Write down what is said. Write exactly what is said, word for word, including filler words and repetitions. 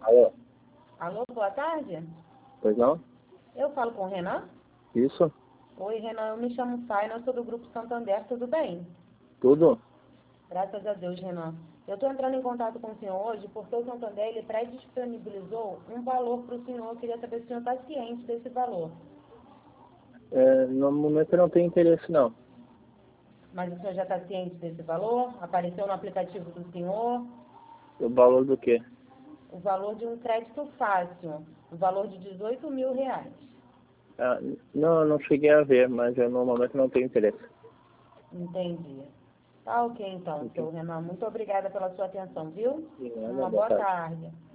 Alô? Alô, boa tarde. Pois não? Eu falo com o Renan? Isso? Oi, Renan, eu me chamo Saina, eu sou do Grupo Santander, tudo bem? Tudo? Graças a Deus, Renan. Eu estou entrando em contato com o senhor hoje porque o Santander ele pré-disponibilizou um valor para o senhor. Eu queria saber se o senhor está ciente desse valor. É, no momento eu não tenho interesse não. Mas o senhor já está ciente desse valor? Apareceu no aplicativo do senhor O valor do quê? o valor de um crédito fácil, o valor de dezoito mil reais. Ah, não, eu não cheguei a ver, mas eu no momento não tenho interesse. Entendi. Tá ok então, Ok. senhor Renan. Muito obrigada pela sua atenção, viu? De nada, Uma boa boa tarde. tarde.